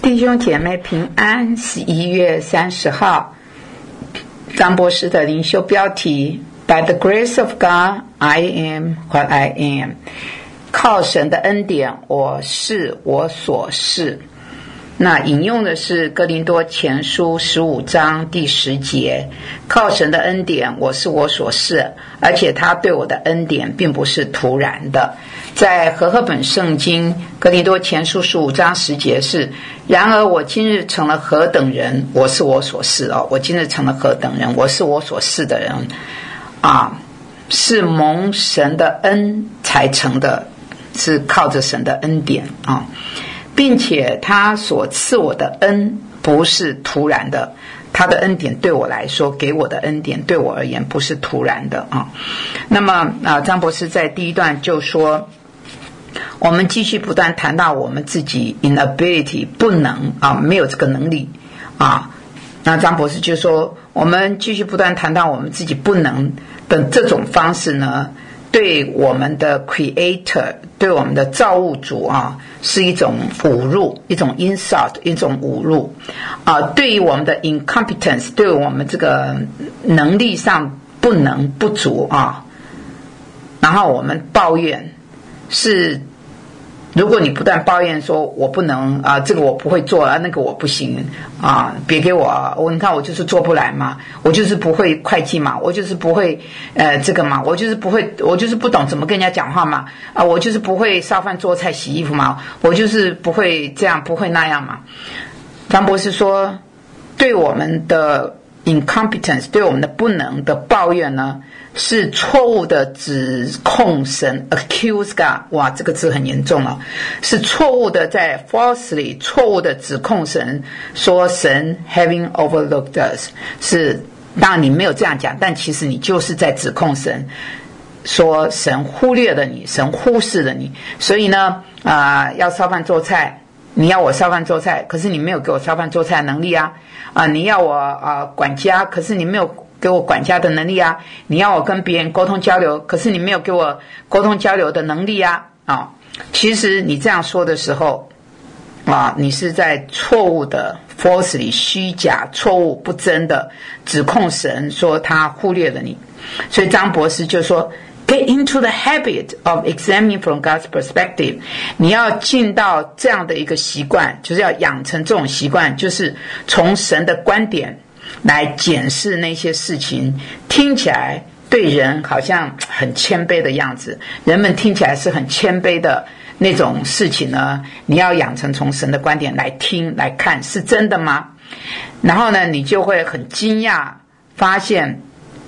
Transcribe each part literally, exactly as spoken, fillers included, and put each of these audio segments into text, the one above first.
弟兄姐妹平安，十一月三十号，张博士的灵修标题 By the grace of God, I am what I am。 靠神的恩典，我是我所是。那引用的是哥林多前书十五章第十节，靠神的恩典，我是我所是，而且他对我的恩典并不是突然的。在和合本圣经哥林多前书十五章十节是，然而我今日成了何等人，我是我所是哦，我今日成了何等人，我是我所是的人啊，是蒙神的恩才成的，是靠着神的恩典啊。并且他所赐我的恩不是突然的，他的恩典对我来说，给我的恩典对我而言不是突然的啊。那么啊，张博士在第一段就说，我们继续不断谈到我们自己 inability 不能啊，没有这个能力啊。那张博士就说，我们继续不断谈到我们自己不能的这种方式呢，对我们的 creator， 对我们的造物主啊，是一种侮辱，一种 insult， 一种侮辱啊。对于我们的 incompetence， 对于我们这个能力上不能不足啊，然后我们抱怨是，如果你不断抱怨说我不能啊，这个我不会做啊，那个我不行啊，别给我，我你看我就是做不来嘛，我就是不会会计嘛，我就是不会呃这个嘛，我就是不会，我就是不懂怎么跟人家讲话嘛，啊，我就是不会烧饭做菜洗衣服嘛，我就是不会这样不会那样嘛。张博士说，对我们的 incompetence， 对我们的不能的抱怨呢，是错误的指控神 accuse God， 哇，这个字很严重了，是错误的在 falsely 错误的指控神，说神 having overlooked us， 是当然你没有这样讲，但其实你就是在指控神，说神忽略了你，神忽视了你。所以呢啊、呃，要烧饭做菜，你要我烧饭做菜，可是你没有给我烧饭做菜的能力啊啊、呃，你要我啊、呃、管家，可是你没有给我管家的能力啊，你要我跟别人沟通交流，可是你没有给我沟通交流的能力啊啊！其实你这样说的时候啊，你是在错误的 falsely 虚假、错误不真的指控神，说他忽略了你。所以张博士就说 ，Get into the habit of examining from God's perspective。你要进到这样的一个习惯，就是要养成这种习惯，就是从神的观点来检视那些事情，听起来对人好像很谦卑的样子，人们听起来是很谦卑的那种事情呢，你要养成从神的观点来听来看，是真的吗？然后呢，你就会很惊讶发现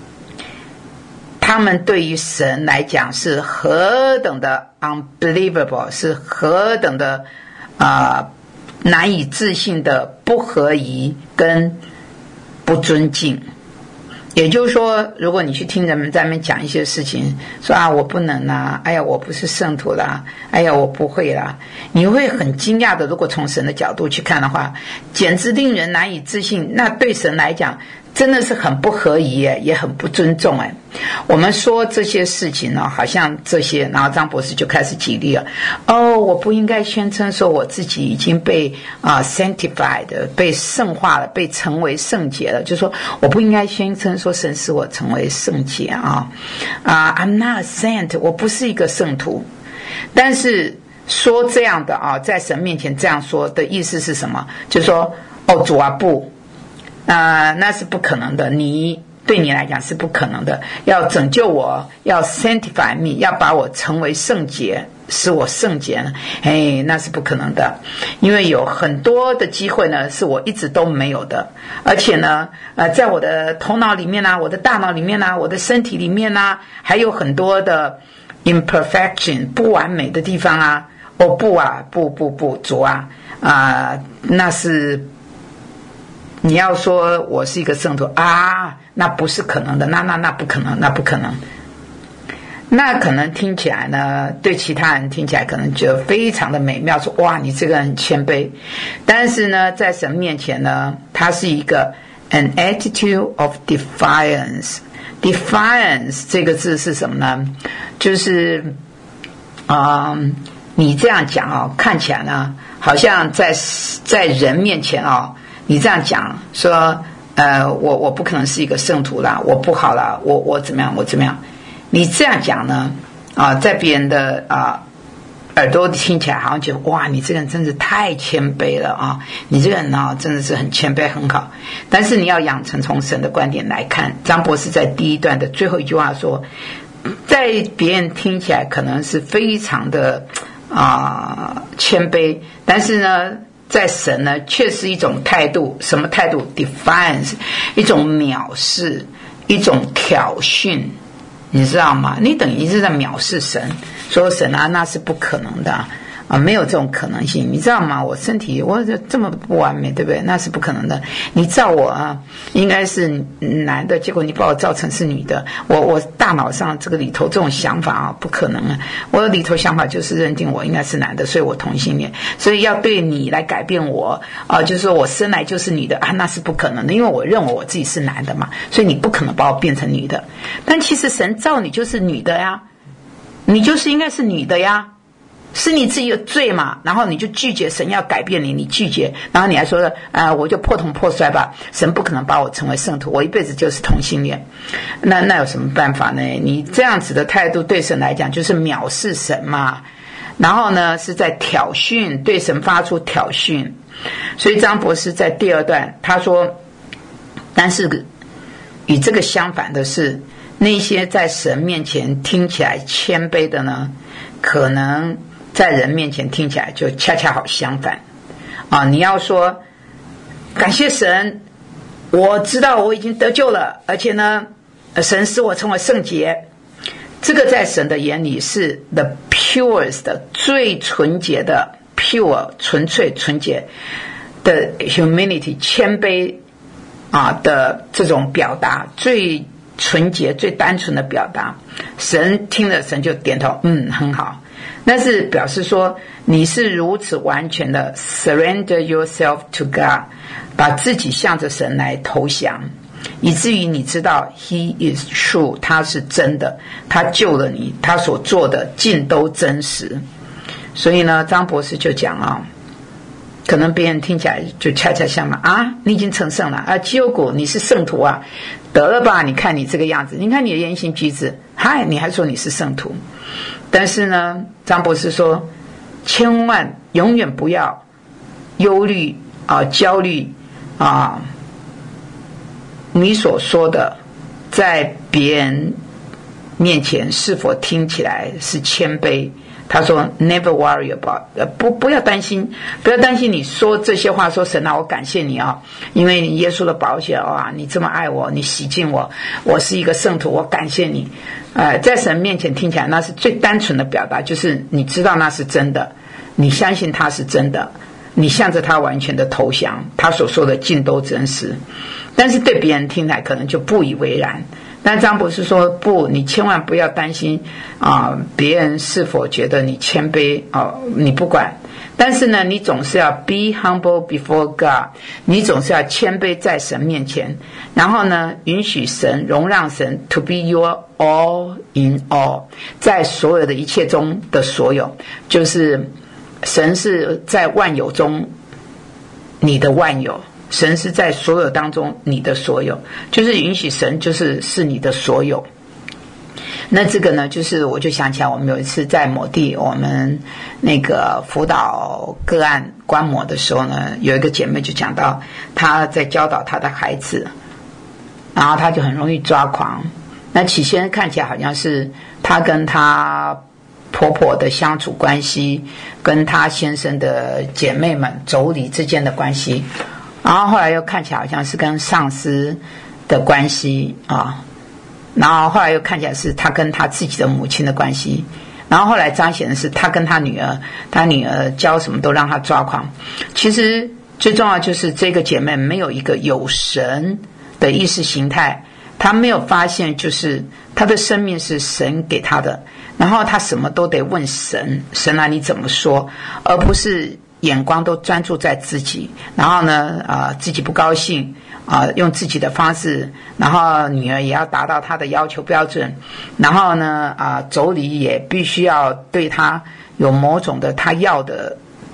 他们对于神来讲是何等的 unbelievable， 是何等的啊、呃、难以置信的不合宜跟不尊敬。也就是说，如果你去听人们在那边讲一些事情，说啊我不能啦，哎呀我不是圣徒啦，哎呀我不会啦，你会很惊讶的。如果从神的角度去看的话，简直令人难以置信。那对神来讲真的是很不合宜耶，也很不尊重哎。我们说这些事情呢，好像这些，然后张博士就开始举例了。哦，我不应该宣称说我自己已经被啊、呃、sanctified， 被圣化了，被成为圣洁了。就是说，我不应该宣称说神使我成为圣洁啊啊、uh, ，I'm not a saint， 我不是一个圣徒。但是说这样的啊，在神面前这样说的意思是什么？就是说，哦，主啊不。啊、呃，那是不可能的，你对你来讲是不可能的。要拯救我，要 sanctify me， 要把我成为圣洁，使我圣洁呢？哎，那是不可能的，因为有很多的机会呢，是我一直都没有的，而且呢，呃，在我的头脑里面啊，我的大脑里面啊，我的身体里面啊，还有很多的 imperfection 不完美的地方啊。哦不啊，不不不，主啊啊、呃，那是。你要说我是一个圣徒啊，那不是可能的，那那那不可能，那不可能。那可能听起来呢，对其他人听起来可能觉得非常的美妙，说哇，你这个人很谦卑。但是呢，在神面前呢，它是一个 an attitude of defiance。defiance 这个字是什么呢？就是啊、呃，你这样讲啊、哦，看起来呢好像在在人面前哦，你这样讲说，呃，我我不可能是一个圣徒啦，我不好啦，我我怎么样，我怎么样？你这样讲呢，啊，在别人的啊耳朵听起来好像觉得哇，你这个人真是太谦卑了啊，你这个人呢、哦、真的是很谦卑很好。但是你要养成从神的观点来看，张博士在第一段的最后一句话说，在别人听起来可能是非常的啊、呃、谦卑，但是呢在神呢却是一种态度，什么态度 ？Defiance， 一种藐视，一种挑衅，你知道吗？你等于是在藐视神，说神啊那是不可能的啊，啊没有这种可能性，你知道吗？我身体我这么不完美，对不对？那是不可能的。你造我啊应该是男的，结果你把我造成是女的，我我大脑上这个里头这种想法啊不可能啊，我的里头想法就是认定我应该是男的，所以我同性恋，所以要对你来改变我啊，就是说我生来就是女的啊，那是不可能的，因为我认为我自己是男的嘛，所以你不可能把我变成女的。但其实神造你就是女的呀，你就是应该是女的呀，是你自己的罪嘛，然后你就拒绝神要改变你，你拒绝，然后你还说呃，我就破桶破摔吧，神不可能把我成为圣徒，我一辈子就是同性恋，那那有什么办法呢？你这样子的态度对神来讲就是藐视神嘛，然后呢是在挑衅，对神发出挑衅。所以张博士在第二段他说，但是与这个相反的是，那些在神面前听起来谦卑的呢，可能在人面前听起来就恰恰好相反啊！你要说感谢神，我知道我已经得救了，而且呢神使我成为圣洁，这个在神的眼里是 the purest 最纯洁的 pure 纯粹纯洁的 humility 谦卑啊的这种表达，最纯洁最单纯的表达，神听了神就点头，嗯，很好。那是表示说你是如此完全的 surrender yourself to God， 把自己向着神来投降，以至于你知道 He is true， 他是真的，他救了你，他所做的尽都真实。所以呢张博士就讲啊，可能别人听起来就恰恰相反啊，你已经成圣了啊，基优果你是圣徒啊，得了吧，你看你这个样子，你看你的言行举止，嗨，你还说你是圣徒。但是呢张博士说，千万永远不要忧虑啊、焦虑啊，你所说的在别人面前是否听起来是谦卑。他说 never worry about， 不不要担心，不要担心你说这些话，说神啊我感谢你啊，因为你耶稣的宝血啊，你这么爱我，你洗净我，我是一个圣徒，我感谢你。呃，在神面前听起来那是最单纯的表达，就是你知道那是真的，你相信他是真的，你向着他完全的投降，他所说的尽都真实。但是对别人听来可能就不以为然。但张博士说不，你千万不要担心啊、呃，别人是否觉得你谦卑啊、呃，你不管。但是呢，你总是要 be humble before God， 你总是要谦卑在神面前，然后呢，允许神，容让神 to be your all in all， 在所有的一切中的所有，就是神是在万有中你的万有。神是在所有当中你的所有，就是允许神就是是你的所有。那这个呢，就是我就想起来我们有一次在某地我们那个辅导个案观摩的时候呢，有一个姐妹就讲到她在教导她的孩子，然后她就很容易抓狂。那起先看起来好像是她跟她婆婆的相处关系，跟她先生的姐妹们妯娌之间的关系，然后后来又看起来好像是跟上司的关系啊，然后后来又看起来是他跟他自己的母亲的关系，然后后来彰显的是他跟他女儿，他女儿教什么都让他抓狂。其实最重要就是这个姐妹没有一个有神的意识形态，她没有发现就是她的生命是神给她的，然后她什么都得问神，神啊你怎么说，而不是眼光都专注在自己，然后呢呃自己不高兴啊、呃，用自己的方式，然后女儿也要达到她的要求标准，然后呢啊、呃，妯娌也必须要对她有某种的她要的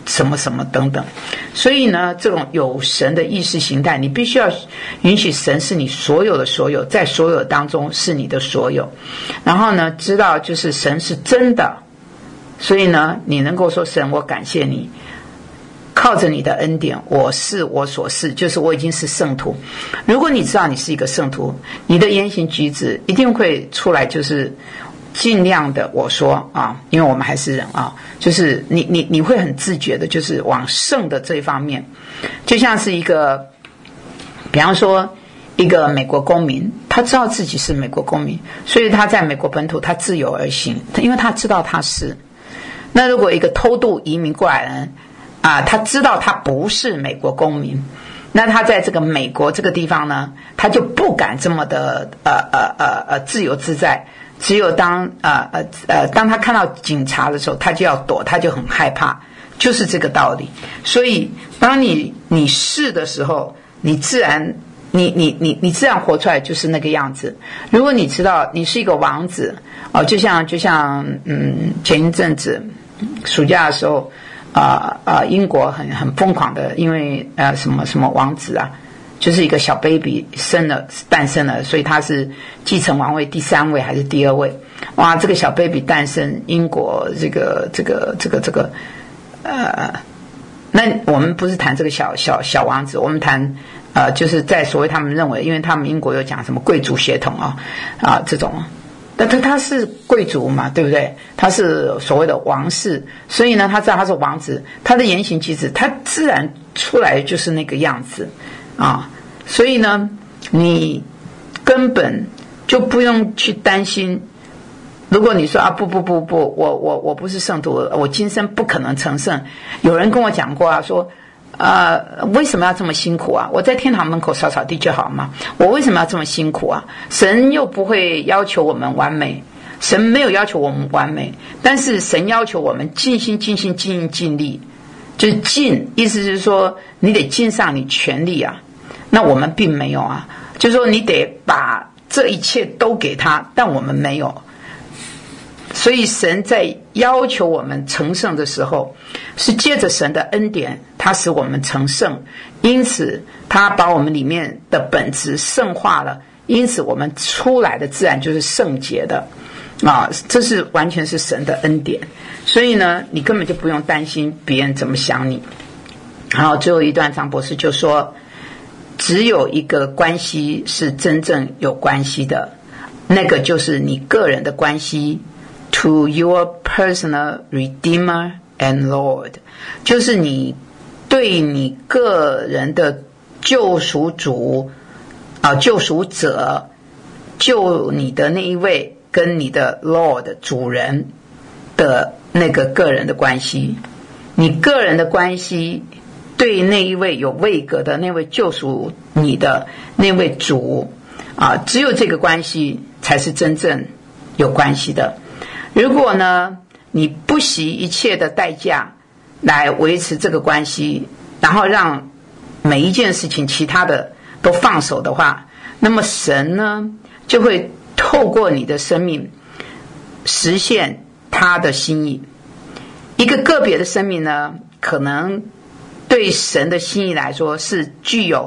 什么什么等等。所以呢，这种有神的意识形态，你必须要允许神是你所有的所有，在所有当中是你的所有。然后呢，知道就是神是真的，所以呢，你能够说神，我感谢你，靠着你的恩典，我是我所是，就是我已经是圣徒。如果你知道你是一个圣徒，你的言行举止一定会出来，就是尽量的我说啊，因为我们还是人啊，就是你你你会很自觉的，就是往圣的这一方面，就像是一个，比方说一个美国公民，他知道自己是美国公民，所以他在美国本土他自由而行，因为他知道他是。那如果一个偷渡移民过来的人啊，他知道他不是美国公民，那他在这个美国这个地方呢，他就不敢这么的呃呃呃呃自由自在。只有当呃呃呃当他看到警察的时候，他就要躲，他就很害怕，就是这个道理。所以当你你是的时候，你自然你你你你自然活出来就是那个样子。如果你知道你是一个王子哦，就像就像嗯前一阵子暑假的时候啊啊、呃呃、英国很很疯狂的，因为呃什么什么王子啊，就是一个小 baby 生了诞生了，所以他是继承王位第三位还是第二位？哇，这个小 baby 诞生，英国这个这个这个这个呃，那我们不是谈这个小小小王子，我们谈呃，就是在所谓他们认为，因为他们英国有讲什么贵族血统啊啊这种，但他他是贵族嘛，对不对？他是所谓的王室，所以呢，他知道他是王子，他的言行举止，他自然出来就是那个样子。啊，所以呢，你根本就不用去担心。如果你说啊，不不不不，我我我不是圣徒，我今生不可能成圣。有人跟我讲过啊，说，呃，为什么要这么辛苦啊？我在天堂门口扫扫地就好嘛，我为什么要这么辛苦啊？神又不会要求我们完美，神没有要求我们完美，但是神要求我们尽心尽心尽心尽力。就是尽，意思是说你得尽上你全力啊。那我们并没有啊，就是说你得把这一切都给他，但我们没有。所以神在要求我们成圣的时候，是借着神的恩典，他使我们成圣，因此他把我们里面的本质圣化了，因此我们出来的自然就是圣洁的啊，这是完全是神的恩典。所以呢，你根本就不用担心别人怎么想你。然后最后一段，张博士就说，只有一个关系是真正有关系的，那个就是你个人的关系 to your personal Redeemer and Lord， 就是你对你个人的救赎主啊，救赎者，救你的那一位跟你的 Lord 主人的那个个人的关系。你个人的关系对那一位有位格的那位救赎你的那位主啊，只有这个关系才是真正有关系的。如果呢，你不惜一切的代价来维持这个关系，然后让每一件事情其他的都放手的话，那么神呢就会透过你的生命实现他的心意。一个个别的生命呢，可能对神的心意来说是具有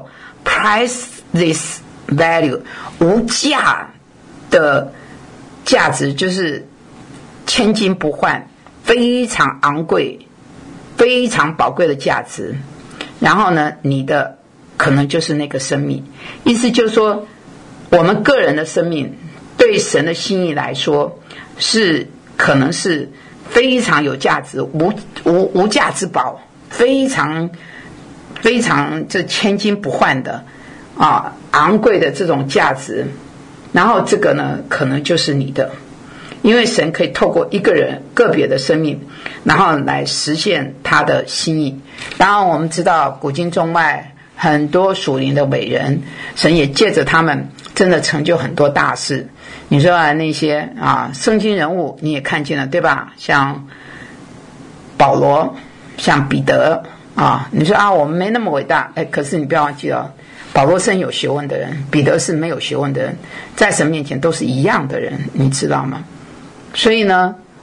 priceless value 无价的价值，就是千金不换，非常昂贵非常宝贵的价值。然后呢，你的可能就是那个生命。意思就是说，我们个人的生命对神的心意来说是可能是非常有价值，无无无价之宝，非常非常这千金不换的啊昂贵的这种价值。然后这个呢，可能就是你的，因为神可以透过一个人个别的生命，然后来实现他的心意。然后我们知道古今中外很多属灵的伟人，神也借着他们真的成就很多大事。你说啊，那些啊圣经人物你也看见了，对吧？像保罗，像彼得啊，你说啊我们没那么伟大，哎，可是你不要忘记了，保罗是很有学问的人，彼得是没有学问的人，在神面前都是一样的人，你知道吗？所以呢，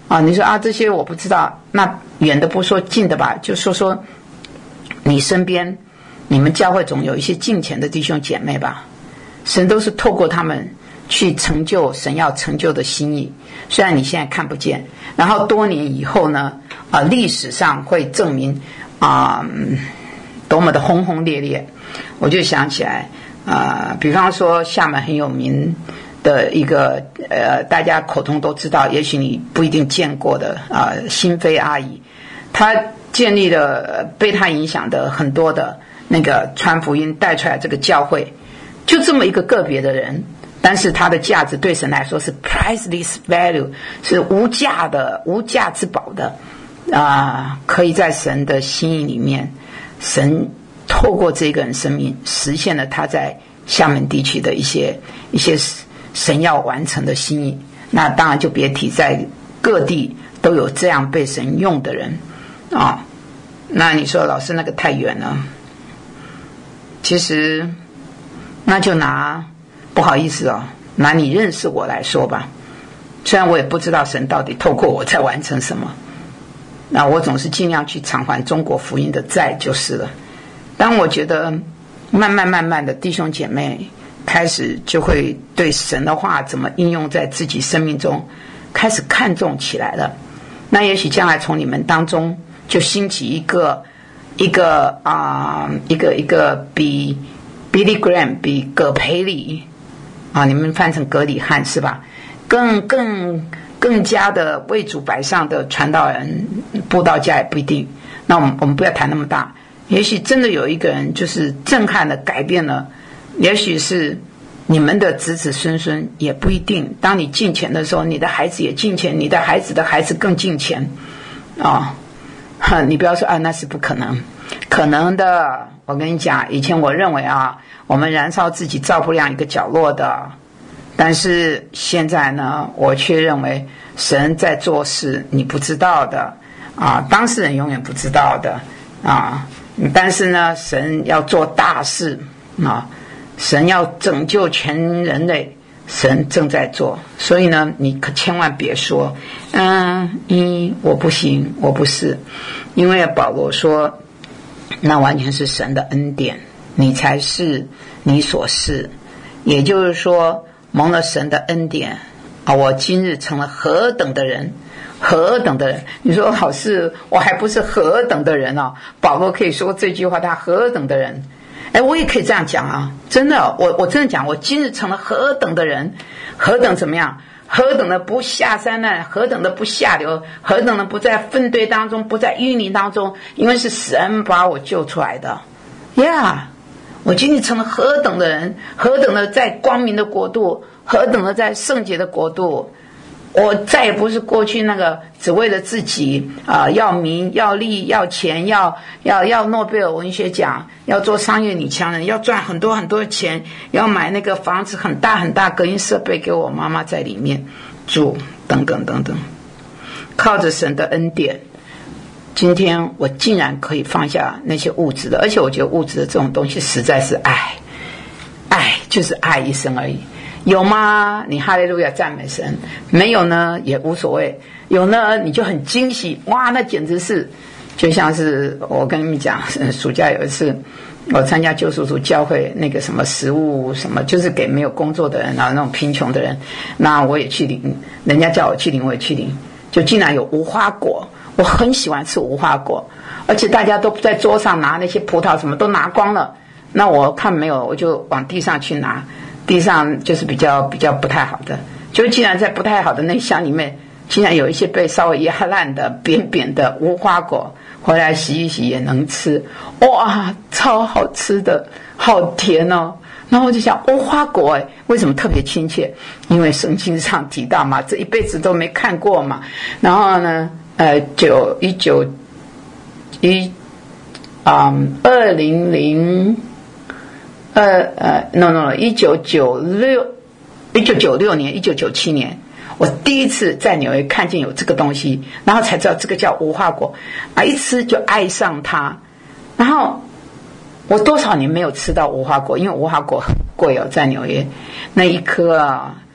啊，你说啊这些我不知道，那远的不说，近的吧，就说说你身边，你们教会总有一些敬虔的弟兄姐妹吧，神都是透过他们去成就神要成就的心意，虽然你现在看不见，然后多年以后呢，啊，历史上会证明啊、嗯，多么的轰轰烈烈。我就想起来，啊、呃，比方说厦门很有名的一个呃，大家口中都知道，也许你不一定见过的啊、呃，新飞阿姨，她建立了被她影响的很多的那个传福音带出来这个教会，就这么一个个别的人，但是她的价值对神来说是 priceless value， 是无价的、无价之宝的啊、呃，可以在神的心意里面，神透过这个人生命实现了他在厦门地区的一些一些神要完成的心意。那当然就别提在各地都有这样被神用的人啊、哦。那你说老师那个太远了，其实那就拿不好意思哦，拿你认识我来说吧。虽然我也不知道神到底透过我在完成什么，那我总是尽量去偿还中国福音的债就是了。当我觉得慢慢慢慢的弟兄姐妹开始就会对神的话怎么应用在自己生命中开始看重起来了，那也许将来从你们当中就兴起一个一个啊、呃、一个一个比 Billy Graham 比葛培理啊，你们翻成葛理翰是吧，更更更加的为主摆上的传道人布道家也不一定。那我们我们不要谈那么大，也许真的有一个人就是震撼的改变了，也许是你们的子子孙孙也不一定。当你敬虔的时候，你的孩子也敬虔，你的孩子的孩子更敬虔啊、哦！你不要说啊，那是不可能，可能的。我跟你讲，以前我认为啊，我们燃烧自己照不亮一个角落的，但是现在呢，我却认为神在做事，你不知道的啊，当事人永远不知道的啊。但是呢，神要做大事啊，神要拯救全人类，神正在做。所以呢，你可千万别说，嗯，一我不行，我不是，因为保罗说，那完全是神的恩典，你才是你所是。也就是说，蒙了神的恩典啊，我今日成了何等的人。何等的人，你说老师我还不是何等的人哦，保罗可以说这句话，他何等的人，哎，我也可以这样讲啊，真的，我我真的讲，我今日成了何等的人，何等怎么样，何等的不下山难，何等的不下流，何等的不在粪堆当中，不在淤泥当中，因为是神把我救出来的呀、yeah, 我今日成了何等的人，何等的在光明的国度，何等的在圣洁的国度。我再也不是过去那个只为了自己啊、呃，要名要利要钱要要要诺贝尔文学奖，要做商业女强人，要赚很多很多的钱，要买那个房子很大很大，隔音设备给我妈妈在里面住，等等等等。靠着神的恩典，今天我竟然可以放下那些物质的，而且我觉得物质的这种东西实在是爱，爱就是爱一生而已。有吗？你哈利路亚赞美神，没有呢也无所谓，有呢你就很惊喜，哇，那简直是就像是我跟你们讲，暑假有一次我参加救赎主教会那个什么食物什么，就是给没有工作的人啊，那种贫穷的人，那我也去领，人家叫我去领我也去领，就竟然有无花果，我很喜欢吃无花果，而且大家都在桌上拿那些葡萄什么都拿光了，那我看没有我就往地上去拿，地上就是比较比较不太好的，就竟然在不太好的那箱里面，竟然有一些被稍微压烂的扁扁的无花果，回来洗一洗也能吃，哇，超好吃的，好甜哦。然后我就想，无花果哎，为什么特别亲切？因为圣经上提到嘛，这一辈子都没看过嘛。然后呢，呃，九一九一啊，二零零。呃呃 ，no no， 一九九六，一九九六年，一九九七年，我第一次在纽约看见有这个东西，然后才知道这个叫无花果，啊，一吃就爱上它。然后我多少年没有吃到无花果，因为无花果很贵哦，在纽约那一颗啊，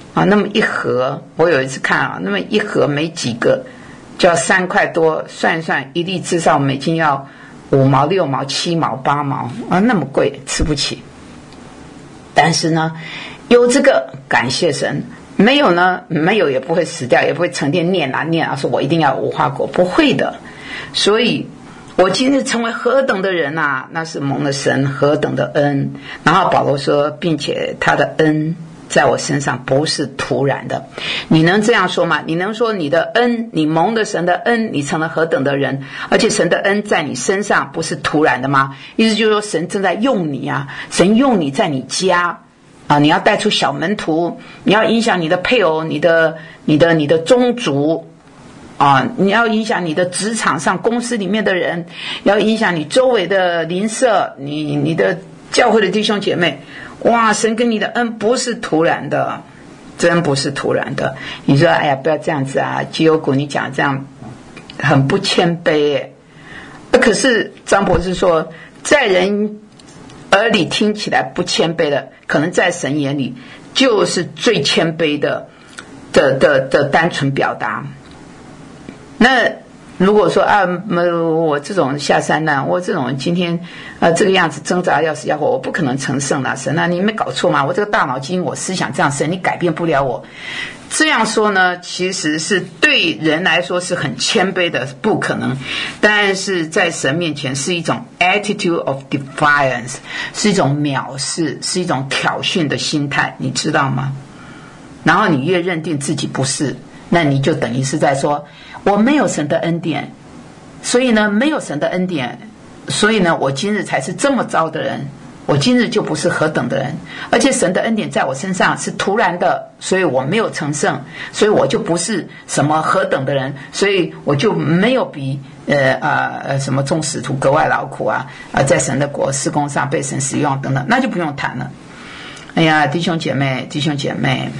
啊，那么一盒，我有一次看啊，那么一盒没几个，就要三块多，算一算，一粒至少美金要五毛、六毛、七毛、八毛啊，那么贵，吃不起。但是呢，有这个感谢神，没有呢，没有也不会死掉，也不会成天念啊念啊，说我一定要无花果，不会的。所以我今日成为何等的人啊，那是蒙了神何等的恩。然后保罗说，并且他的恩在我身上不是突然的。你能这样说吗？你能说你的恩，你蒙了神的恩，你成了何等的人，而且神的恩在你身上不是突然的吗？意思就是说神正在用你啊，神用你在你家啊，你要带出小门徒，你要影响你的配偶，你的你的你的宗族啊，你要影响你的职场上公司里面的人，要影响你周围的邻舍，你你的教会的弟兄姐妹。哇，神跟你的恩不是突然的，真不是突然的。你说哎呀，不要这样子啊，基友谷你讲这样很不谦卑耶。可是张博士说，在人耳里听起来不谦卑的，可能在神眼里就是最谦卑的的的的单纯表达。那如果说啊，我这种下三滥，我这种今天呃这个样子挣扎要死要活，我不可能成圣了。神啊，你没搞错吗？我这个大脑筋，我思想这样，神你改变不了我。这样说呢，其实是对人来说是很谦卑的，不可能。但是在神面前是一种 attitude of defiance， 是一种藐视，是一种挑衅的心态，你知道吗？然后你越认定自己不是，那你就等于是在说，我没有神的恩典，所以呢，没有神的恩典，所以呢，我今日才是这么糟的人，我今日就不是何等的人，而且神的恩典在我身上是突然的，所以我没有成圣，所以我就不是什么何等的人，所以我就没有比呃呃什么众使徒格外劳苦啊，呃在神的国事工上被神使用等等，那就不用谈了。哎呀，弟兄姐妹，弟兄姐妹。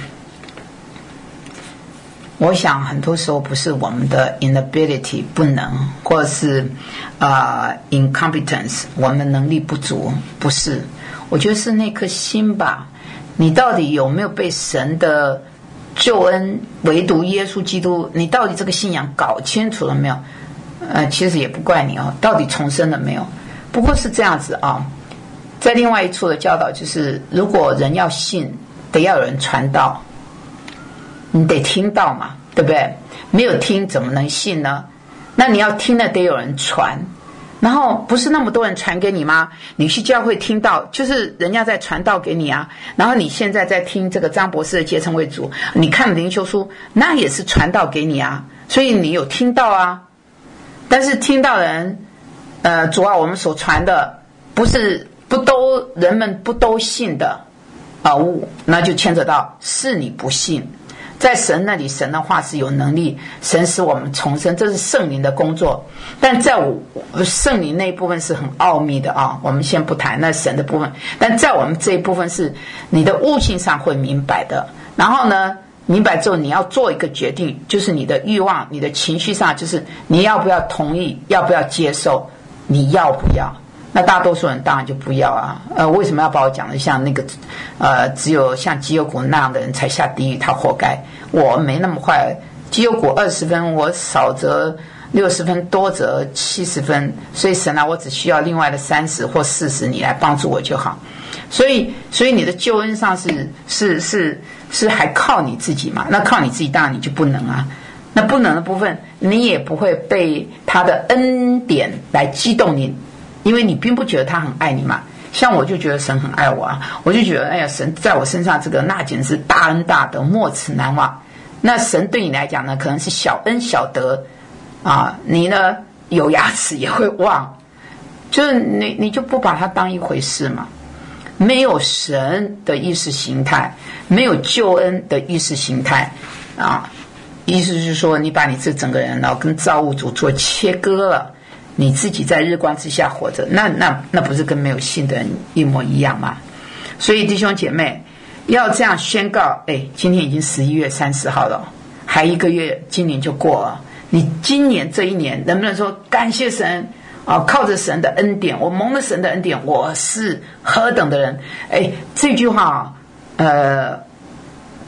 我想很多时候不是我们的 inability 不能，或者是呃 incompetence 我们能力不足，不是，我觉得是那颗心吧。你到底有没有被神的救恩，唯独耶稣基督，你到底这个信仰搞清楚了没有？呃，其实也不怪你哦，到底重生了没有？不过是这样子啊。在另外一处的教导就是，如果人要信，得要有人传道。你得听到嘛，对不对？没有听怎么能信呢？那你要听了得有人传，然后不是那么多人传给你吗？你去教会听到，就是人家在传道给你啊。然后你现在在听这个张博士的结成为主，你看灵修书，那也是传道给你啊。所以你有听到啊，但是听到人，呃，主要我们所传的不是不都人们不都信的啊，那就牵扯到是你不信。在神那里，神的话是有能力，神使我们重生，这是圣灵的工作。但在我圣灵那一部分是很奥秘的啊，我们先不谈那神的部分。但在我们这一部分是你的悟性上会明白的。然后呢，明白之后你要做一个决定，就是你的欲望、你的情绪上，就是你要不要同意，要不要接受，你要不要？那大多数人当然就不要啊，呃，为什么要把我讲的像那个，呃，只有像基友谷那样的人才下地狱，他活该。我没那么坏，基友谷二十分，我少则六十分，多则七十分，所以神啊，我只需要另外的三十或四十，你来帮助我就好。所以，所以你的救恩上是是是是还靠你自己嘛？那靠你自己，当然你就不能啊。那不能的部分，你也不会被他的恩典来激动你。因为你并不觉得他很爱你嘛，像我就觉得神很爱我啊，我就觉得哎呀，神在我身上这个那简直是大恩大德，莫齿难忘。那神对你来讲呢，可能是小恩小德啊，你呢有牙齿也会忘，就是你你就不把它当一回事嘛。没有神的意识形态，没有救恩的意识形态啊，意思是说你把你这整个人呢跟造物主做切割了。你自己在日光之下活着，那那那不是跟没有信的人一模一样吗？所以弟兄姐妹要这样宣告，哎，今天已经十一月三十号了，还一个月，今年就过了。你今年这一年能不能说感谢神啊？靠着神的恩典，我蒙了神的恩典，我是何等的人？哎，这句话呃，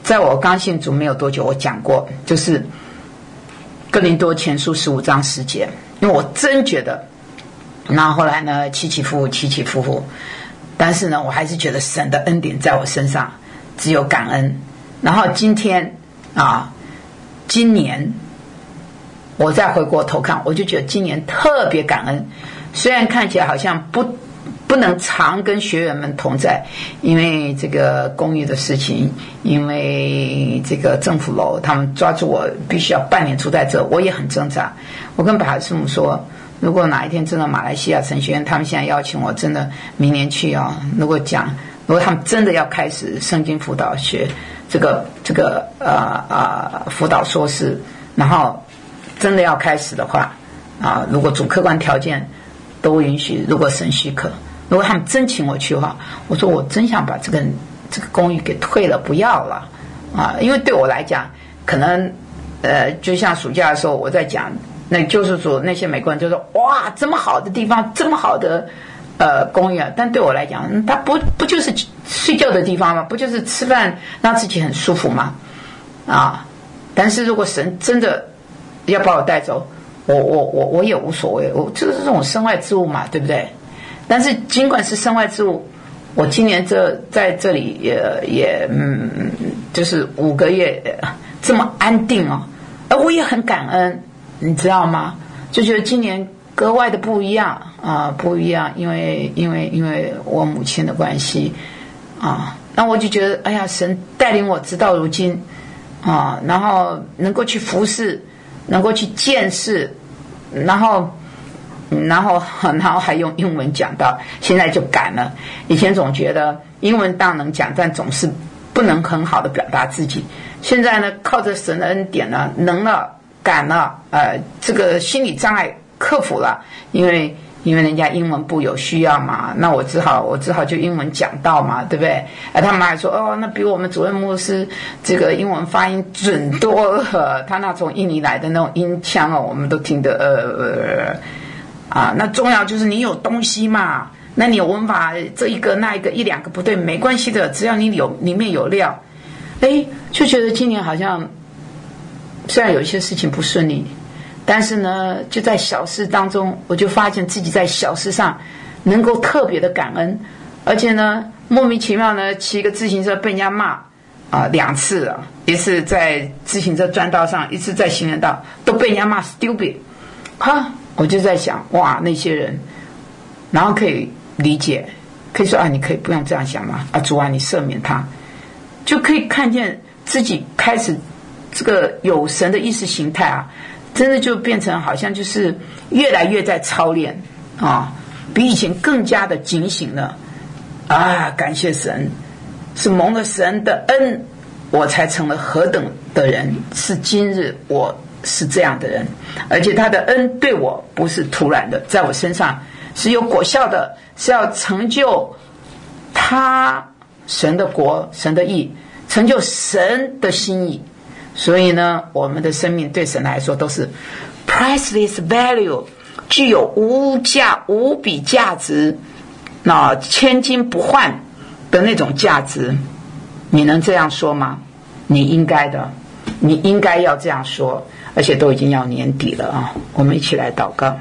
在我刚信主没有多久，我讲过，就是哥林多前书十五章十节，因为我真觉得，然后后来呢起起伏伏起起伏伏，但是呢我还是觉得神的恩典在我身上，只有感恩。然后今天啊，今年我再回过头看，我就觉得今年特别感恩，虽然看起来好像不不能常跟学员们同在，因为这个公寓的事情，因为这个政府楼他们抓住我必须要半年住在这，我也很挣扎。我跟百海师母说，如果哪一天真的马来西亚神学院他们现在邀请我，真的明年去啊，如果讲如果他们真的要开始圣经辅导学这个这个呃呃辅导硕士，然后真的要开始的话啊，如果主客观条件都允许，如果神许可，如果他们真请我去的话，我说我真想把这个这个公寓给退了，不要了啊！因为对我来讲，可能呃，就像暑假的时候我在讲，那救世主那些美国人就说哇，这么好的地方，这么好的呃公寓啊！但对我来讲，它不不就是睡觉的地方吗？不就是吃饭让自己很舒服吗？啊！但是如果神真的要把我带走，我我我我也无所谓，我这个是这种身外之物嘛，对不对？但是尽管是身外之物，我今年这在这里也也嗯，就是五个月这么安定哦，而我也很感恩，你知道吗？就觉得今年格外的不一样啊、呃，不一样，因为因为因为我母亲的关系啊，那我就觉得哎呀，神带领我直到如今啊，然后能够去服侍，能够去见识，然后。然后，然后还用英文讲到，现在就改了。以前总觉得英文当然能讲，但总是不能很好的表达自己。现在呢，靠着神的恩典呢，能了，敢了，呃，这个心理障碍克服了。因为因为人家英文部有需要嘛，那我只好我只好就英文讲到嘛，对不对？啊，他们还说哦，那比我们主任牧师这个英文发音准多了。他那从印尼来的那种音腔哦，我们都听得呃呃。啊，那重要就是你有东西嘛，那你有文法这一个那一个一两个不对没关系的，只要你有里面有料，哎，就觉得今年好像虽然有一些事情不顺利，但是呢，就在小事当中，我就发现自己在小事上能够特别的感恩，而且呢，莫名其妙呢，骑一个自行车被人家骂啊两次了，一次在自行车专道上，一次在行人道，都被人家骂 stupid， 哈。我就在想，哇，那些人，然后可以理解，可以说啊，你可以不用这样想嘛，啊，主啊，你赦免他，就可以看见自己开始这个有神的意识形态啊，真的就变成好像就是越来越在操练啊，比以前更加的警醒了啊！感谢神，是蒙了神的恩，我才成了何等的人，是今日我。是这样的人，而且他的恩对我不是突然的，在我身上是有果效的，是要成就他神的国、神的义，成就神的心意。所以呢，我们的生命对神来说都是 priceless value， 具有无价无比价值，那千金不换的那种价值。你能这样说吗？你应该的，你应该要这样说。而且都已经要年底了啊！我们一起来祷告。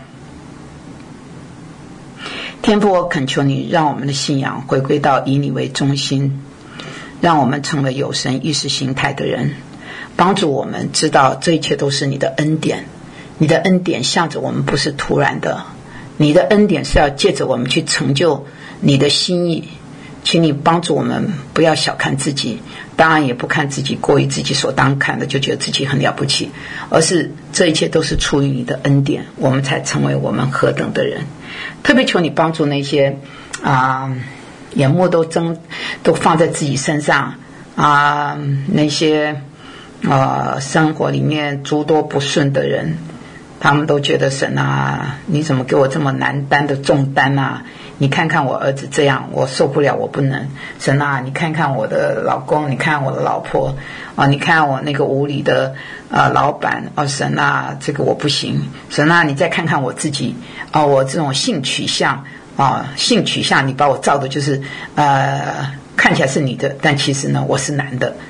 天父，我恳求你，让我们的信仰回归到以你为中心，让我们成为有神意识形态的人，帮助我们知道这一切都是你的恩典。你的恩典向着我们不是突然的，你的恩典是要借着我们去成就你的心意。请你帮助我们不要小看自己，当然也不看自己过于自己所当看的，就觉得自己很了不起，而是这一切都是出于你的恩典，我们才成为我们何等的人。特别求你帮助那些啊、呃、眼目都睁都放在自己身上啊、呃、那些呃生活里面诸多不顺的人，他们都觉得神啊，你怎么给我这么难担的重担啊？你看看我儿子这样，我受不了，我不能。神啊，你看看我的老公，你看我的老婆啊，你看我那个无理的呃老板哦，神啊，这个我不行。神啊，你再看看我自己啊，我这种性取向啊，性取向你把我造的就是呃看起来是女的，但其实呢我是男的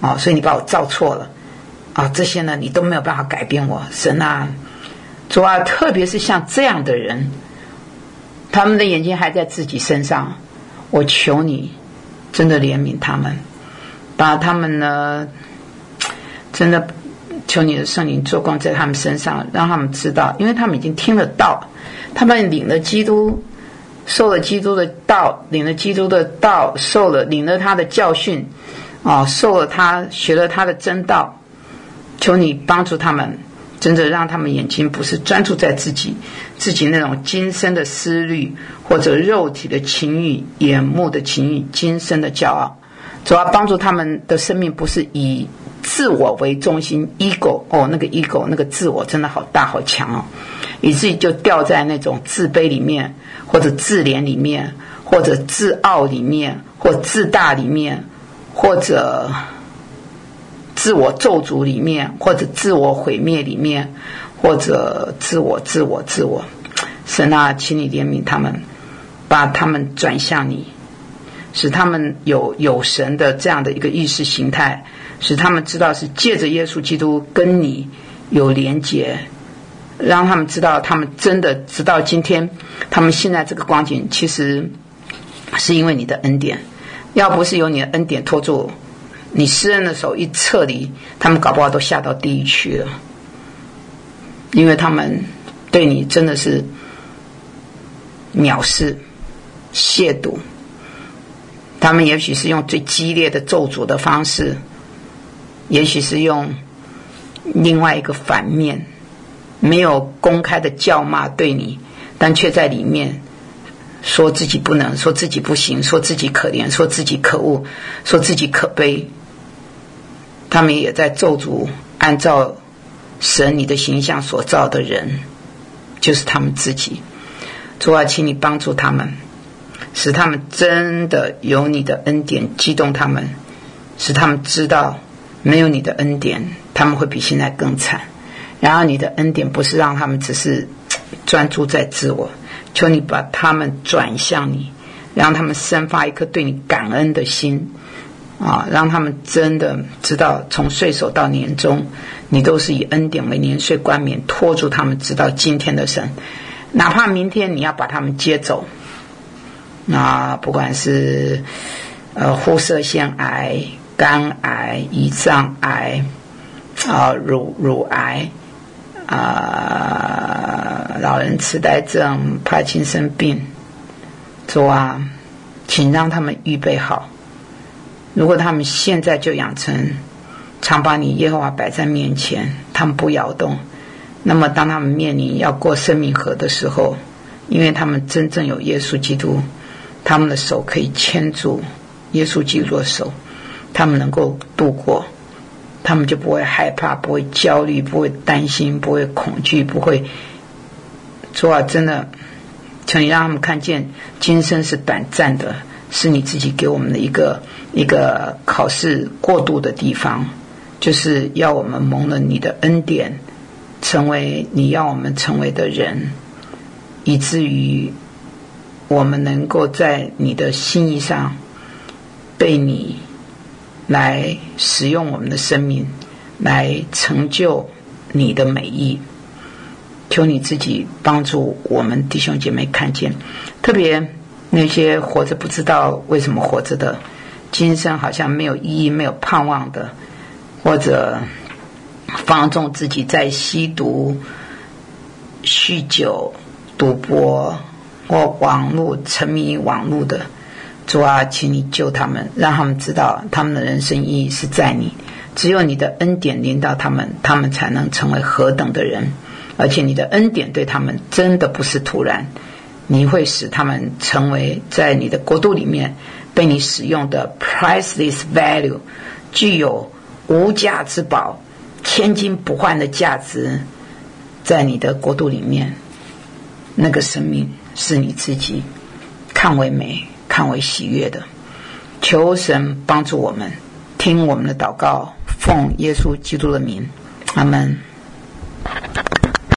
哦，所以你把我造错了啊，这些呢你都没有办法改变我。神啊，主啊，特别是像这样的人，他们的眼睛还在自己身上，我求你真的怜悯他们，把他们呢真的求你的圣灵做工在他们身上，让他们知道，因为他们已经听了道，他们领了基督，受了基督的道，领了基督的道，受了领了他的教训啊，受了他学了他的真道，求你帮助他们，真的让他们眼睛不是专注在自己自己那种今生的思虑，或者肉体的情欲、眼目的情欲、今生的骄傲。主要帮助他们的生命不是以自我为中心 ego 哦，那个 ego 那个自我真的好大好强哦，以至于就掉在那种自卑里面，或者自怜里面，或者自傲里面，或自大里面，或者自我咒诅里面，或者自我毁灭里面，或者自我自我自我。神啊，请你怜悯他们，把他们转向你，使他们有有神的这样的一个意识形态，使他们知道是借着耶稣基督跟你有连结，让他们知道他们真的直到今天他们现在这个光景其实是因为你的恩典，要不是有你的恩典拖住，你施恩的手一撤离，他们搞不好都下到地狱去了，因为他们对你真的是藐视亵渎，他们也许是用最激烈的咒诅的方式，也许是用另外一个反面，没有公开的叫骂对你，但却在里面说自己不能，说自己不行，说自己可怜，说自己可恶，说自己可悲。他们也在咒诅按照神你的形象所造的人，就是他们自己。主啊，请你帮助他们，使他们真的有你的恩典激动他们，使他们知道没有你的恩典他们会比现在更惨。然后你的恩典不是让他们只是专注在自我，求你把他们转向你，让他们生发一颗对你感恩的心啊，让他们真的知道从岁首到年终你都是以恩典为年岁冠冕，拖住他们直到今天的神。哪怕明天你要把他们接走，那不管是呃腹塞腺癌、肝癌、胰脏癌啊、乳乳癌啊、老人痴呆症、帕金森病，主啊，请让他们预备好。如果他们现在就养成常把你耶和华摆在面前，他们不摇动，那么当他们面临要过生命河的时候，因为他们真正有耶稣基督，他们的手可以牵住耶稣基督的手，他们能够度过，他们就不会害怕，不会焦虑，不会担心，不会恐惧，不会。主啊，真的求你让他们看见今生是短暂的，是你自己给我们的一个一个考试过渡的地方，就是要我们蒙了你的恩典，成为你要我们成为的人，以至于我们能够在你的心意上被你来使用我们的生命，来成就你的美意。求你自己帮助我们弟兄姐妹看见，特别那些活着不知道为什么活着的，今生好像没有意义没有盼望的，或者放纵自己在吸毒、酗酒、赌博或网络沉迷于网络的，主啊，请你救他们，让他们知道他们的人生意义是在你，只有你的恩典临到他们，他们才能成为何等的人。而且你的恩典对他们真的不是突然，你会使他们成为在你的国度里面被你使用的 priceless value， 具有无价之宝、千金不换的价值，在你的国度里面，那个生命是你自己看为美、看为喜悦的。求神帮助我们，听我们的祷告，奉耶稣基督的名，阿们。